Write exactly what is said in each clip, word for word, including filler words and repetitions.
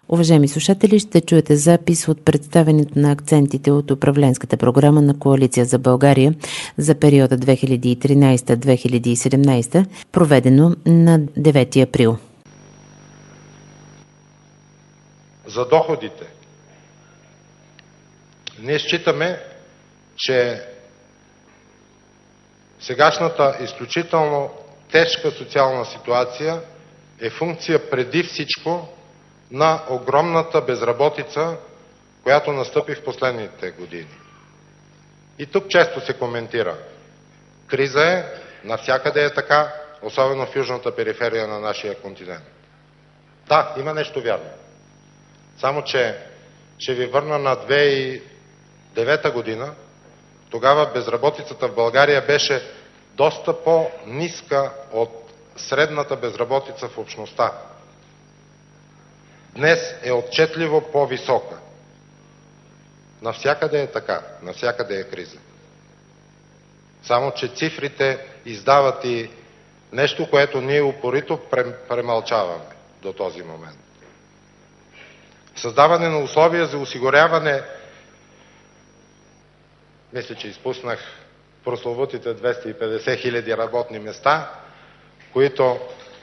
Уважаеми слушатели, ще чуете запис от представянето на акцентите от управленската програма на Коалиция за България за периода две хиляди и тринадесета - две хиляди и седемнадесета, проведено на девети април. За доходите. Ние считаме, че сегашната изключително тежка социална ситуация е функция преди всичко на огромната безработица, която настъпи в последните години. И тук често се коментира. Криза е, навсякъде е така, особено в южната периферия на нашия континент. Да, има нещо вярно. Само, че ще ви върна на две хиляди и девета година. Тогава безработицата в България беше доста по-ниска от средната безработица в общността. Днес е отчетливо по-висока. Навсякъде е така, навсякъде е криза. Само, че цифрите издават и нещо, което ние упорито премълчаваме до този момент. Създаване на условия за осигуряване, мисля, че изпуснах прословутите двеста и петдесет хиляди работни места, които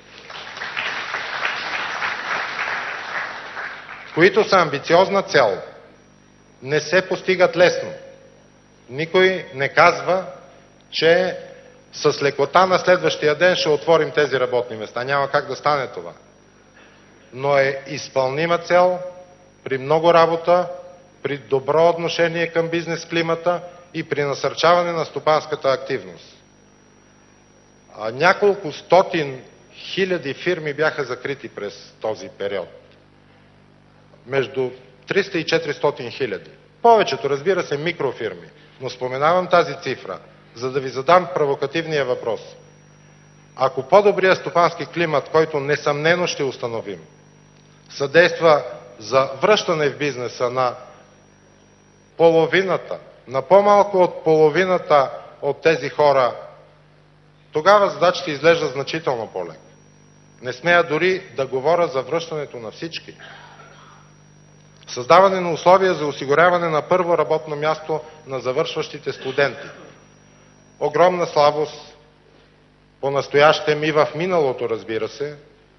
които са амбициозна цел, не се постигат лесно. Никой не казва, че с лекота на следващия ден ще отворим тези работни места. Няма как да стане това. Но е изпълнима цел при много работа, при добро отношение към бизнес климата и при насърчаване на стопанската активност. А няколко стотин хиляди фирми бяха закрити през този период. Между триста и четиристотин хиляди. Повечето, разбира се, микрофирми. Но споменавам тази цифра, за да ви задам провокативния въпрос. Ако по-добрият стопански климат, който несъмнено ще установим, съдейства за връщане в бизнеса на половината, на по-малко от половината от тези хора, тогава задачата изглежда значително по-лека. Не смея дори да говоря за връщането на всички. Създаване на условия за осигуряване на първо работно място на завършващите студенти. Огромна слабост, по-настоящем и в миналото, разбира се,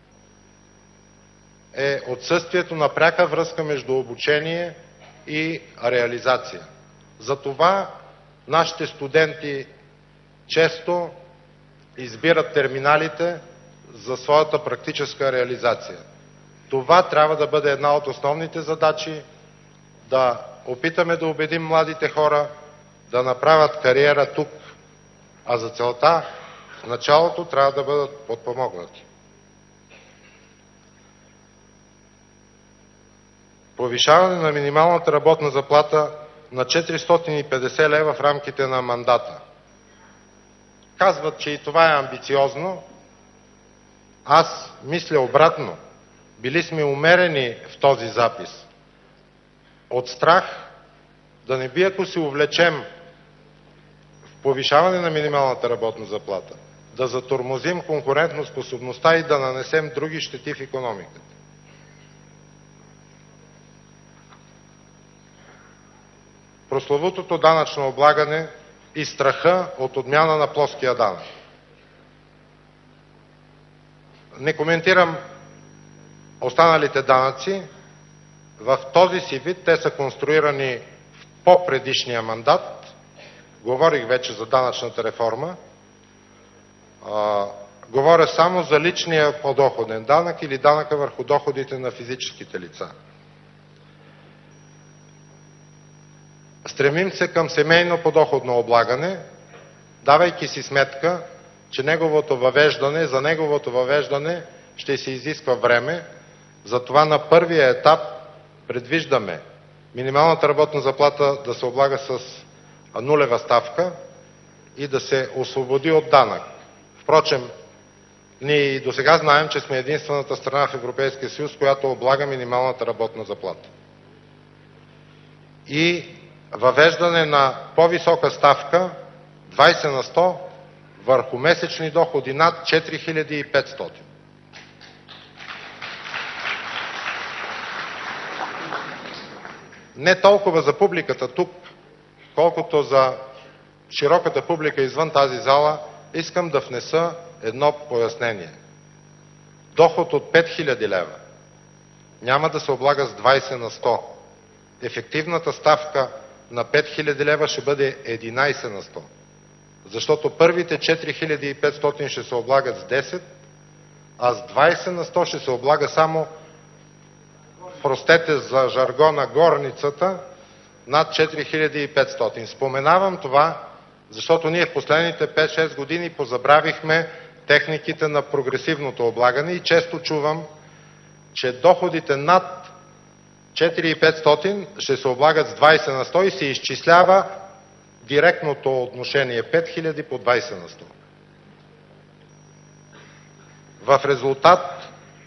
е отсъствието на пряка връзка между обучение и реализация. Затова нашите студенти често избират терминалите за своята практическа реализация. Това трябва да бъде една от основните задачи, да опитаме да убедим младите хора да направят кариера тук, а за целта в началото трябва да бъдат подпомогнати. Повишаване на минималната работна заплата на четиристотин и петдесет лева в рамките на мандата. Казват, че и това е амбициозно. Аз мисля обратно. Били сме умерени в този запис. От страх да не би, ако се увлечем в повишаване на минималната работна заплата, да затормозим конкурентоспособността и да нанесем други щети в икономиката. Прословутото данъчно облагане и страха от отмяна на плоския данък. Не коментирам останалите данъци. В този си вид те са конструирани в по-предишния мандат. Говорих вече за данъчната реформа. А, говоря само за личния подоходен данък или данъка върху доходите на физическите лица. Стремим се към семейно подоходно облагане, давайки си сметка, че неговото въвеждане, за неговото въвеждане ще се изисква време. Затова на първия етап предвиждаме минималната работна заплата да се облага с нулева ставка и да се освободи от данък. Впрочем, ние и до сега знаем, че сме единствената страна в Европейския съюз, която облага минималната работна заплата. И въвеждане на по-висока ставка двадесет на сто върху месечни доходи над четири хиляди и петстотин. не толкова за публиката тук, колкото за широката публика извън тази зала, искам да внеса едно пояснение. Доход от пет хиляди лева няма да се облага с двайсет на сто. Ефективната ставка на пет хиляди лева ще бъде единайсет на сто. Защото първите четири хиляди и петстотин ще се облагат с десет, а с двайсет на сто ще се облага само, простете за жаргона, горницата над четири хиляди и петстотин. Споменавам това, защото ние в последните пет-шест години позабравихме техниките на прогресивното облагане и често чувам, че доходите над четири хиляди и петстотин ще се облагат с двайсет на сто и се изчислява директното отношение пет хиляди по двайсет на сто. В резултат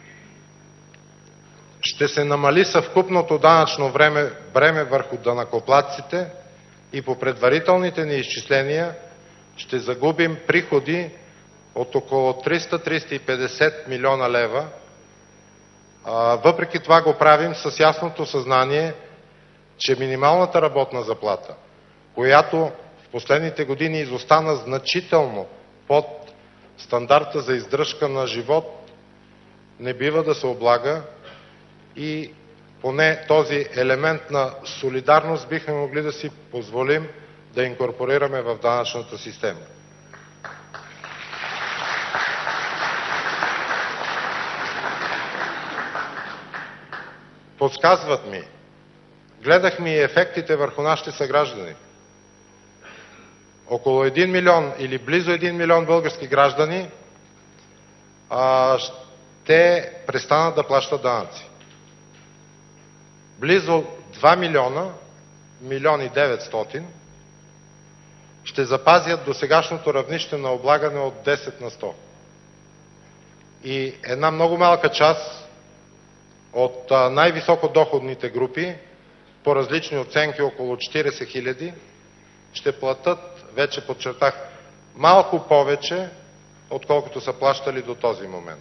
ще се намали съвкупното данъчно време, бреме върху данъкоплатците и по предварителните ни изчисления ще загубим приходи от около триста до триста и петдесет милиона лева. Въпреки това го правим с ясното съзнание, че минималната работна заплата, която в последните години изостана значително под стандарта за издръжка на живот, не бива да се облага и поне този елемент на солидарност бихме могли да си позволим да инкорпорираме в данъчната система. Подсказват ми, гледах ми ефектите върху нашите съграждани. Около един милион или близо един милион български граждани а, ще престанат да плащат данъци. Близо два милиона, милион и деветстотин, ще запазят досегашното равнище на облагане от десет на сто. И една много малка част от най-високо доходните групи, по различни оценки около четирийсет хиляди, ще платят, вече подчертах, малко повече, отколкото са плащали до този момент.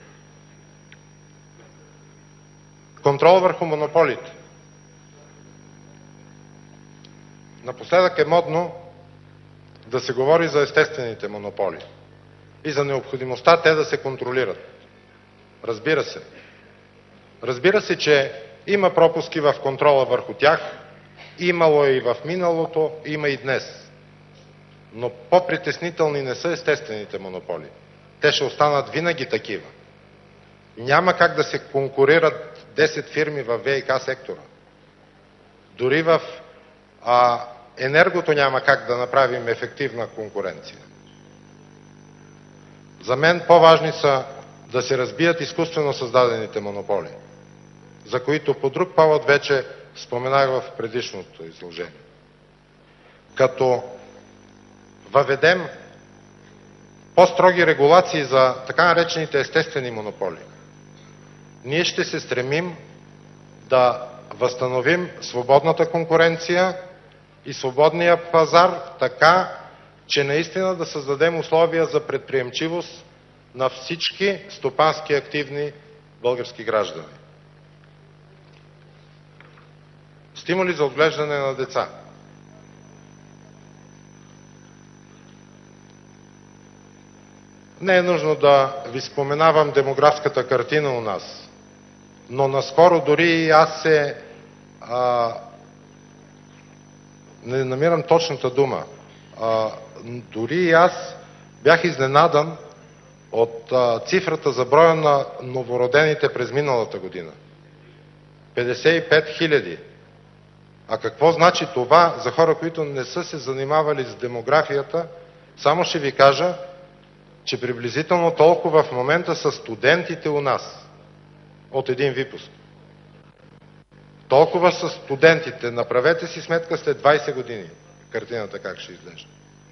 Контрол върху монополите. Напоследък е модно да се говори за естествените монополи и за необходимостта те да се контролират. Разбира се. Разбира се, че има пропуски в контрола върху тях, имало е и в миналото, има и днес. Но по-притеснителни не са естествените монополи. Те ще останат винаги такива. Няма как да се конкурират десет фирми в ВиК сектора. Дори в а, енергото няма как да направим ефективна конкуренция. За мен по-важни са да се разбият изкуствено създадените монополи, за които по друг повод вече споменах в предишното изложение. Като въведем по-строги регулации за така наречените естествени монополи, ние ще се стремим да възстановим свободната конкуренция и свободния пазар така, че наистина да създадем условия за предприемчивост на всички стопански активни български граждани. Стимули за отглеждане на деца. Не е нужно да ви споменавам демографската картина у нас, но наскоро дори и аз се а, не намирам точната дума. А, дори и аз бях изненадан от а, цифрата за броя на новородените през миналата година. петдесет и пет хиляди. А какво значи това за хора, които не са се занимавали с демографията? Само ще ви кажа, че приблизително толкова в момента са студентите у нас от един випуск. Толкова са студентите. Направете си сметка след двайсет години картината как ще изглежда.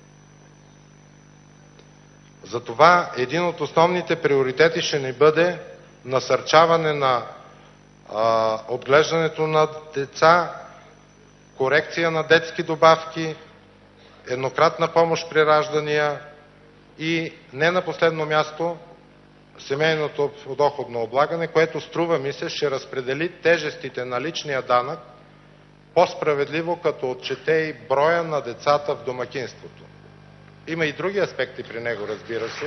Затова един от основните приоритети ще ни бъде насърчаване на а, отглеждането на деца, корекция на детски добавки, еднократна помощ при раждания и не на последно място семейното подоходно облагане, което струва ми се ще разпредели тежестите на личния данък по-справедливо, като отчете и броя на децата в домакинството. Има и други аспекти при него, разбира се.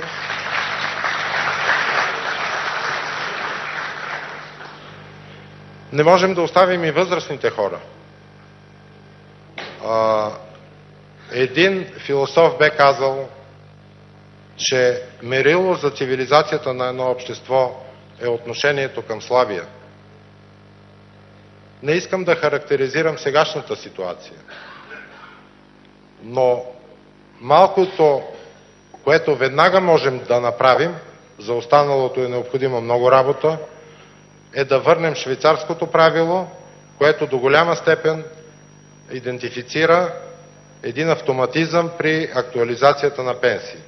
Не можем да оставим и възрастните хора. А, един философ бе казал, че мерило за цивилизацията на едно общество е отношението към слабия. Не искам да характеризирам сегашната ситуация, но малкото, което веднага можем да направим, за останалото е необходима много работа, е да върнем швейцарското правило, което до голяма степен идентифицира един автоматизъм при актуализацията на пенсии.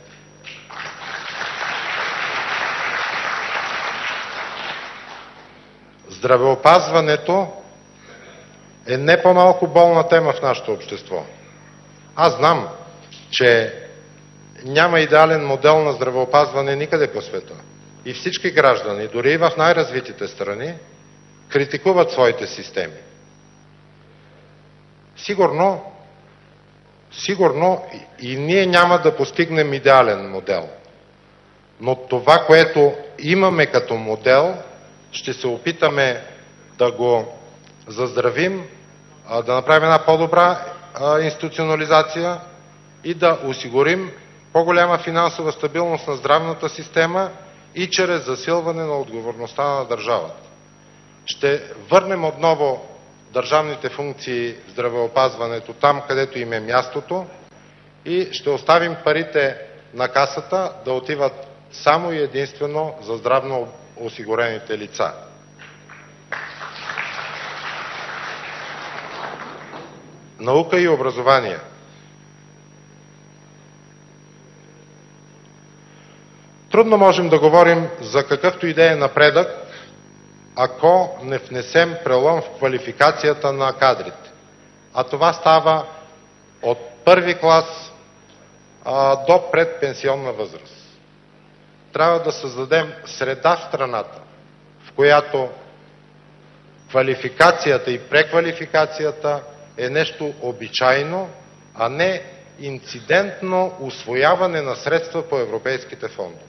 Здравеопазването е не по-малко болна тема в нашето общество. Аз знам, че няма идеален модел на здравеопазване никъде по света. И всички граждани, дори и в най-развитите страни, критикуват своите системи. Сигурно, сигурно и ние няма да постигнем идеален модел. Но това, което имаме като модел, ще се опитаме да го заздравим, да направим една по-добра институционализация и да осигурим по-голяма финансова стабилност на здравната система и чрез засилване на отговорността на държавата. Ще върнем отново държавните функции в здравеопазването там, където им е мястото, и ще оставим парите на касата да отиват само и единствено за здравно осигурените лица. Наука и образование. Трудно можем да говорим за какъвто и да е напредък, ако не внесем прелом в квалификацията на кадрите. А това става от първи клас а, до предпенсионна възраст. Трябва да създадем среда в страната, в която квалификацията и преквалификацията е нещо обичайно, а не инцидентно усвояване на средства по европейските фондове.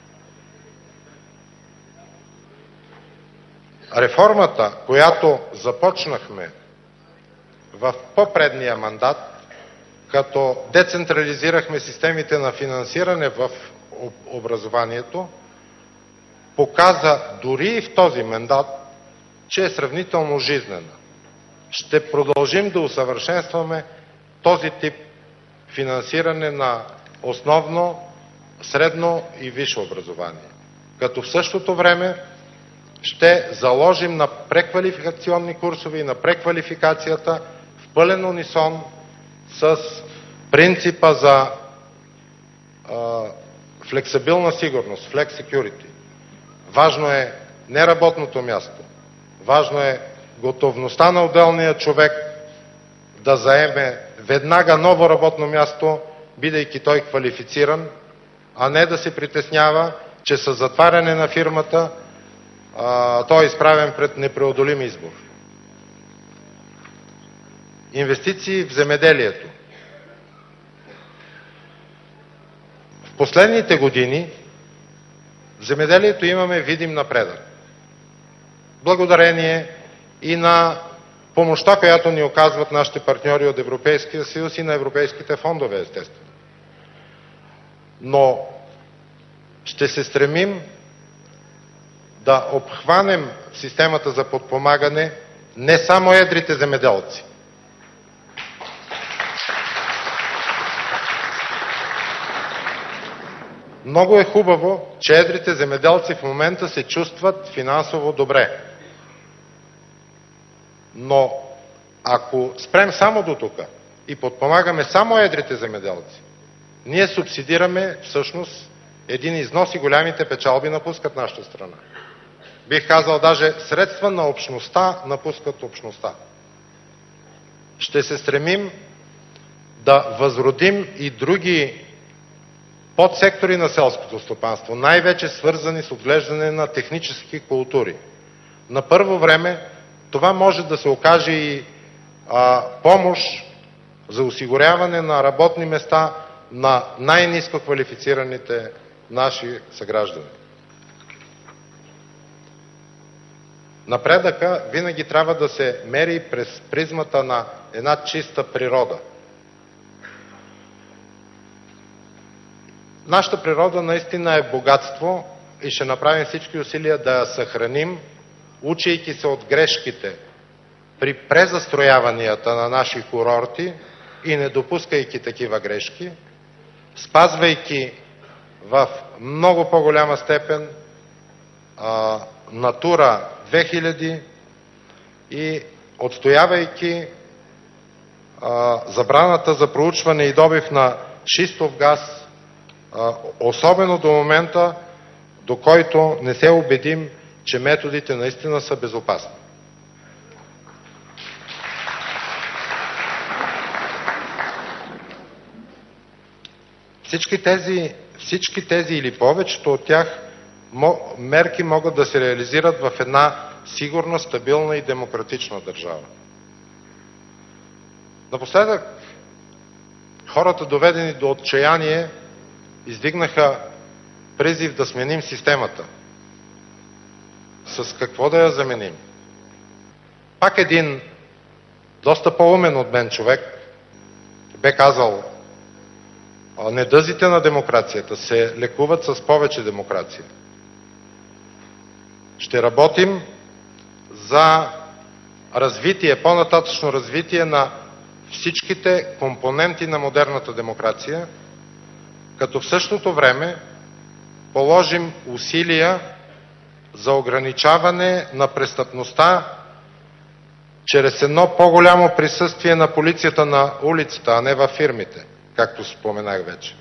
Реформата, която започнахме в по-предния мандат, като децентрализирахме системите на финансиране в образованието, показа дори и в този мандат, че е сравнително жизнена. Ще продължим да усъвършенстваме този тип финансиране на основно, средно и висше образование. Като в същото време ще заложим на преквалификационни курсове и на преквалификацията в пълен унисон с принципа за а, флексибилна сигурност, flex security. Важно е не работното място, важно е готовността на отделния човек да заеме веднага ново работно място, бидейки той квалифициран, а не да се притеснява, че със затваряне на фирмата а, той е изправен пред непреодолим избор. Инвестиции в земеделието. В последните години в земеделието имаме видим напредък. Благодарение и на помощта, която ни оказват нашите партньори от Европейския съюз и на европейските фондове, естествено. Но ще се стремим да обхванем системата за подпомагане не само едрите земеделци. Много е хубаво, че едрите земеделци в момента се чувстват финансово добре. Но ако спрем само до тук и подпомагаме само едрите земеделци, ние субсидираме всъщност един износ и голямите печалби напускат нашата страна. Бих казал, даже средства на общността напускат общността. Ще се стремим да възродим и други подсектори на селското стопанство, най-вече свързани с отглеждане на технически култури. На първо време това може да се окаже и а, помощ за осигуряване на работни места на най-ниско квалифицираните наши съграждани. Напредъка винаги трябва да се мери през призмата на една чиста природа. Нашата природа наистина е богатство и ще направим всички усилия да я съхраним, учейки се от грешките при презастрояванията на наши курорти и не допускайки такива грешки, спазвайки в много по-голяма степен а, Натура две хиляди и отстоявайки а, забраната за проучване и добив на шистов газ, а, особено до момента, до който не се убедим, че методите наистина са безопасни. Всички тези, всички тези или повечето от тях мерки могат да се реализират в една сигурна, стабилна и демократична държава. Напоследък хората, доведени до отчаяние, издигнаха призив да сменим системата. С какво да я заменим? Пак един доста по-умен от мен човек бе казал: недъзите на демокрацията се лекуват с повече демокрация. Ще работим за развитие, по-нататъчно развитие на всичките компоненти на модерната демокрация, като в същото време положим усилия за ограничаване на престъпността чрез едно по-голямо присъствие на полицията на улицата, а не във фирмите, както споменах вече.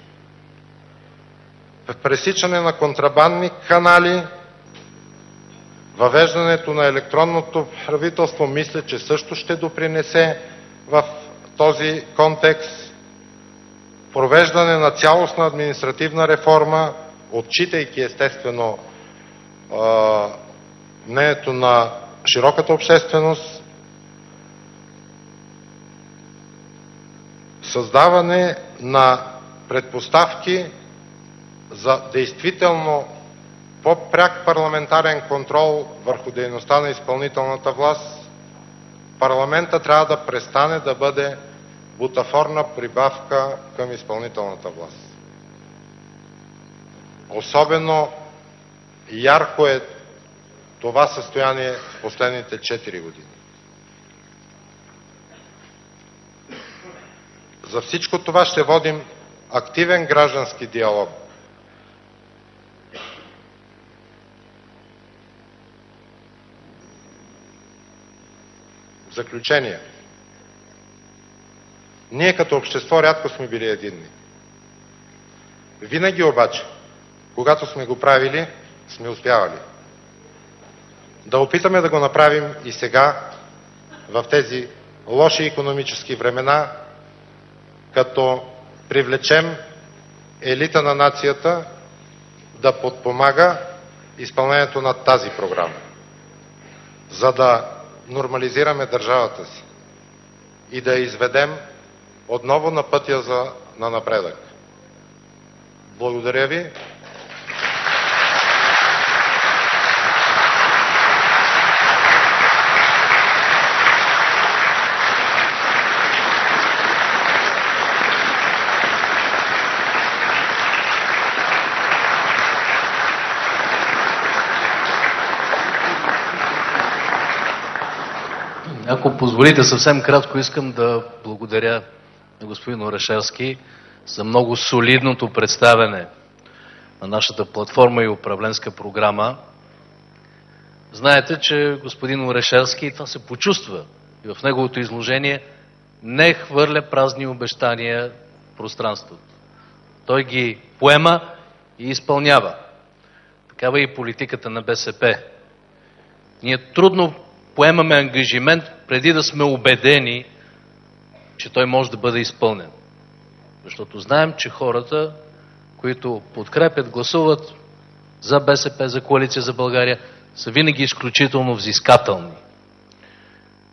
Пресичане на контрабандни канали, въвеждането на електронното правителство, мисля, че също ще допринесе в този контекст. Провеждане на цялостна административна реформа, отчитайки естествено мнението на широката общественост. Създаване на предпоставки за действително по-пряк парламентарен контрол върху дейността на изпълнителната власт. Парламентът трябва да престане да бъде бутафорна прибавка към изпълнителната власт. Особено ярко е това състояние в последните четири години. За всичко това ще водим активен граждански диалог. В заключение, ние като общество рядко сме били единни. Винаги обаче, когато сме го правили, сме успявали. Да опитаме да го направим и сега, в тези лоши икономически времена, като привлечем елита на нацията да подпомага изпълнението на тази програма, за да нормализираме държавата си и да я изведем отново на пътя за, на напредък. Благодаря ви. Ако позволите, съвсем кратко искам да благодаря на господин Орешарски за много солидното представяне на нашата платформа и управленска програма. Знаете, че господин Орешарски, и това се почувства и в неговото изложение, не хвърля празни обещания в пространството. Той ги поема и изпълнява. Такава е и политиката на БСП. Ние трудно поемаме ангажимент преди да сме убедени, че той може да бъде изпълнен. Защото знаем, че хората, които подкрепят, гласуват за БСП, за Коалиция за България, са винаги изключително взискателни.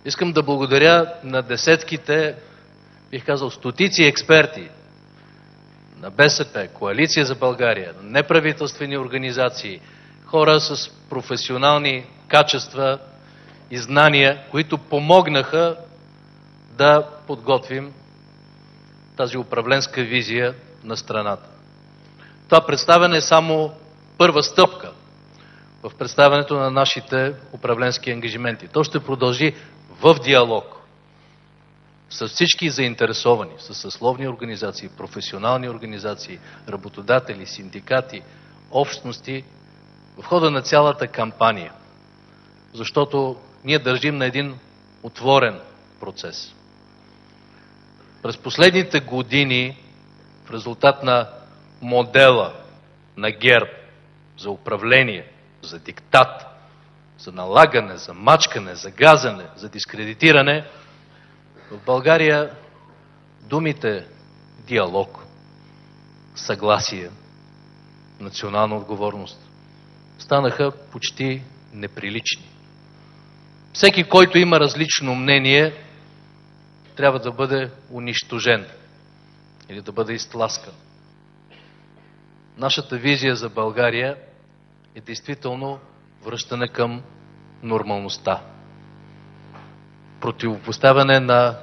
Искам да благодаря на десетките, бих казал стотици експерти на БСП, Коалиция за България, неправителствени организации, хора с професионални качества и знания, които помогнаха да подготвим тази управленска визия на страната. Това представяне е само първа стъпка в представянето на нашите управленски ангажименти. То ще продължи в диалог с всички заинтересовани, с съсловни организации, професионални организации, работодатели, синдикати, общности, в хода на цялата кампания. Защото ние държим на един отворен процес. През последните години, в резултат на модела на ГЕРБ за управление, за диктат, за налагане, за мачкане, за газене, за дискредитиране, в България думите диалог, съгласие, национална отговорност станаха почти неприлични. Всеки, който има различно мнение, трябва да бъде унищожен или да бъде изтласкан. Нашата визия за България е действително връщане към нормалността. Противопоставяне на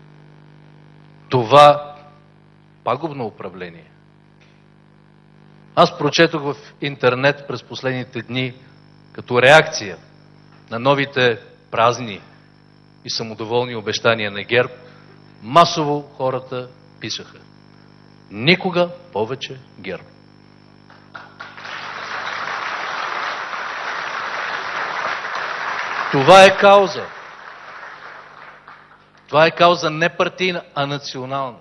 това пагубно управление. Аз прочетох в интернет през последните дни като реакция на новите празни и самодоволни обещания на ГЕРБ, масово хората пишеха: никога повече ГЕРБ. Това е кауза. Това е кауза не партийна, а национална.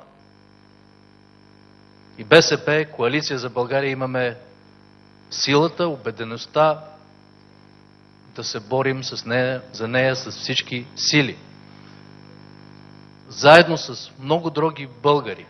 И БСП, Коалиция за България, имаме силата, убедеността да се борим с нея, за нея с всички сили. Заедно с много други българи.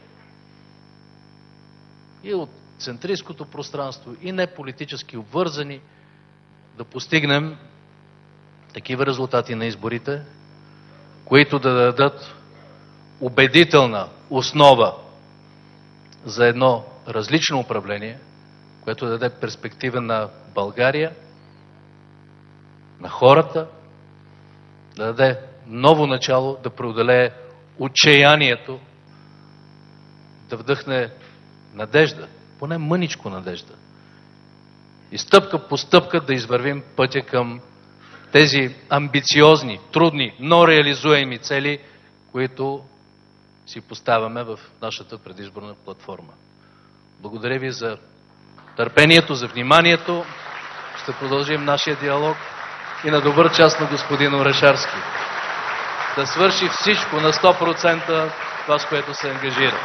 И от центристското пространство, и не политически обвързани, да постигнем такива резултати на изборите, които да дадат убедителна основа за едно различно управление, което да даде перспектива на България, на хората, да даде ново начало, да преодолее отчаянието, да вдъхне надежда, поне мъничко надежда. И стъпка по стъпка да извървим пътя към тези амбициозни, трудни, но реализуеми цели, които си поставяме в нашата предизборна платформа. Благодаря ви за търпението, за вниманието. Ще продължим нашия диалог и на добър час на господин Орешарски да свърши всичко на сто процента това, с което се ангажира.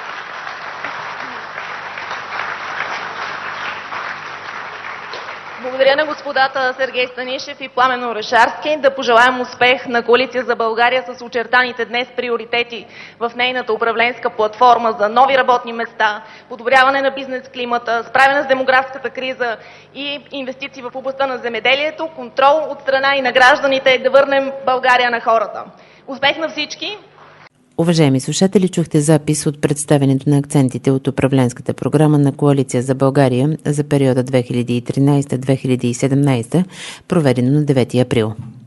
Благодаря на господата Сергей Станишев и Пламен Орешарски. Да пожелаем успех на Коалиция за България с очертаните днес приоритети в нейната управленска платформа за нови работни места, подобряване на бизнес климата, справяне с демографската криза и инвестиции в областта на земеделието, контрол от страна и на гражданите, да върнем България на хората. Успех на всички! Уважаеми слушатели, чухте запис от представянето на акцентите от управленската програма на Коалиция за България за периода две хиляди и тринадесета - две хиляди и седемнадесета, проведено на девети април.